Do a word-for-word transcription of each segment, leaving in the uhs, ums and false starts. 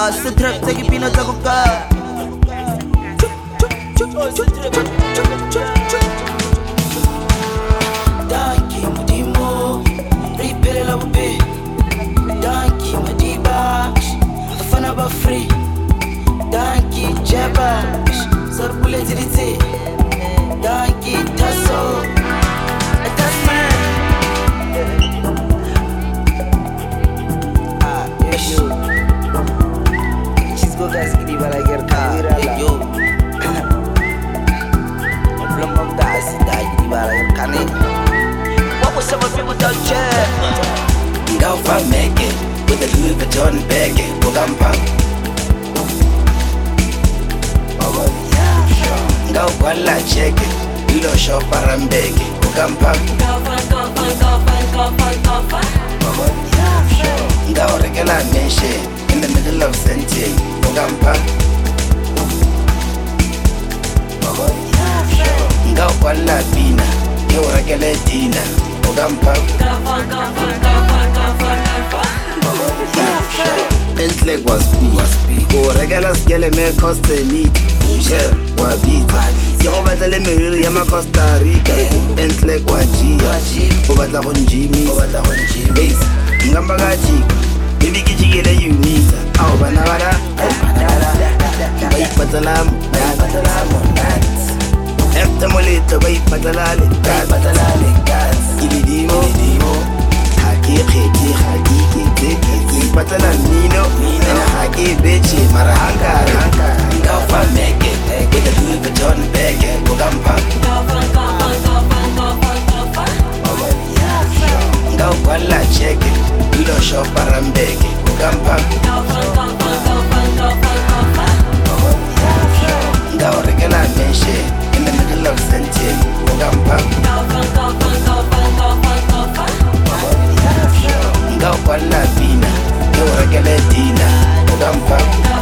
Asa trap take peanut ako ka. Danki mudimo Ripele la bupe Danki madiba Afana ba free Danki jaba Sarbule zirite Danki taso That's man Ah, yo She's go gas gidi bala ger kawira la yo Problem of the acid gidi bala ger kane. What was some people don't check? Go for make it with the Louis Vuitton bag, Bogampa. Go walla check it, you don't shop around bag, Bogampa. Go regular nation in the middle of Senti, Bogampa. Go walla bina, you regular dinner, Bogampa. Entlek was big, go regular scale me costa meat, share wa beat. Yo battle me really am Costa Rica. Entlek wa G, go battle on Jimmy, go battle on Jimmy. Ngamba gachi, baby kichigele you need. Au banara, bai patalam, patalam, after molito bai patalale, patalale, ilidimo, ilidimo. Haki khiti haki kiti kiti patalan nino nino haki bechi marahanga ranka. Go for make it with the Louis Vuitton bag, Bogampa. Go walla check it, you don't shop around bag, Bogampa. Go regular nation in the middle of Senti, Bogampa. Go walla bina, go regular dinner, Bogampa.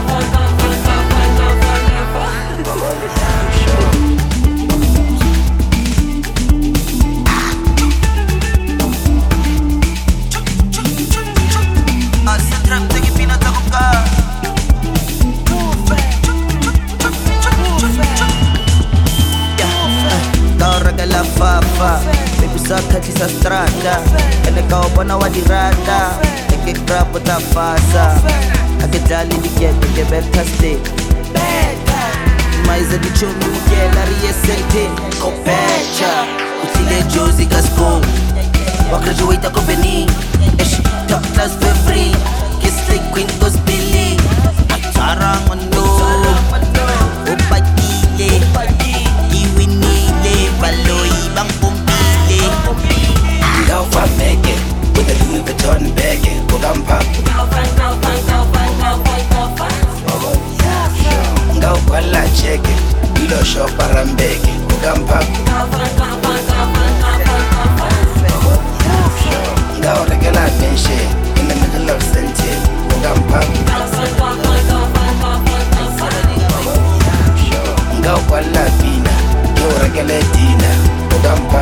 Asa trap take peanut ako ka. Kau regala fafa Baby sa kati sa strada Kane kau bona wa dirada Eke krabo ta fasa Ake dali di get Eke beta stay Maiza di chumi Ugela riye sente Kopecha Utile Josie Gascon Wa graduate ako Beni Esh top class for free Kiss like Queen goes Billy Atarang ano Upatile Iwinile Baloy bang pumpile. Go for make it with the Louis Vuitton bag, Bogampa. Go walla check it, you don't shop around bag, Bogampa. Go regular nation in the middle of Senti, Bogampa. Go walla bina, go regular dinner, Bogampa.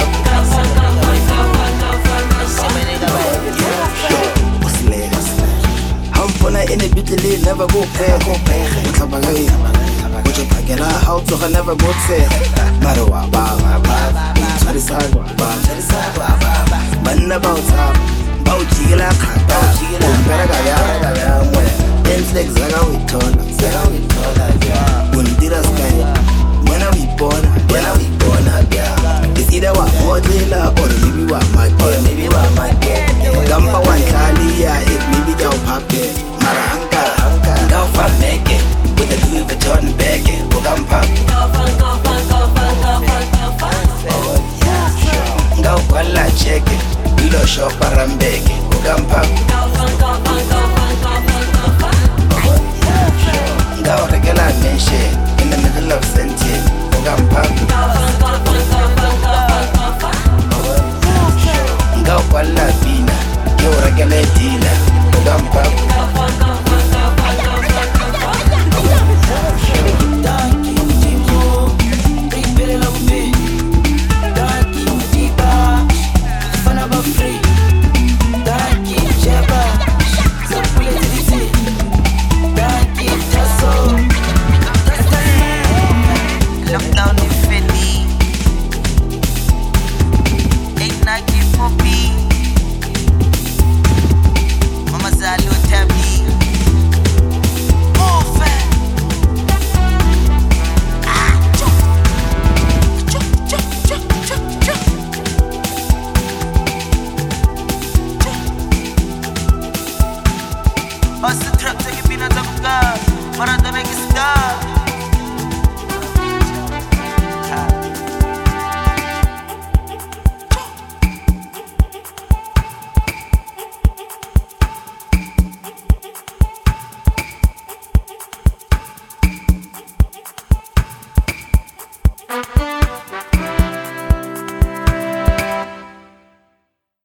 In the beauty never go pay, go pay. Tabagay, what you packing a house to never go say. Marwa, baba, baba, Charisag, baba, baba, man about time. Bauchila, Bauchila, Paragaya, dance like Zaga with Tola, Zaga with Tola, Bundira Sky. When are we born? When are we born? It's either what Modela or maybe what my or maybe what my get. Gampa one Kalia, it maybe down pocket. Marahanga, go for make it with the Louis Vuitton bag, Bogampa. Go walla check it, you don't shop around bag, Bogampa. Go regular nation in the middle of Senti, Bogampa.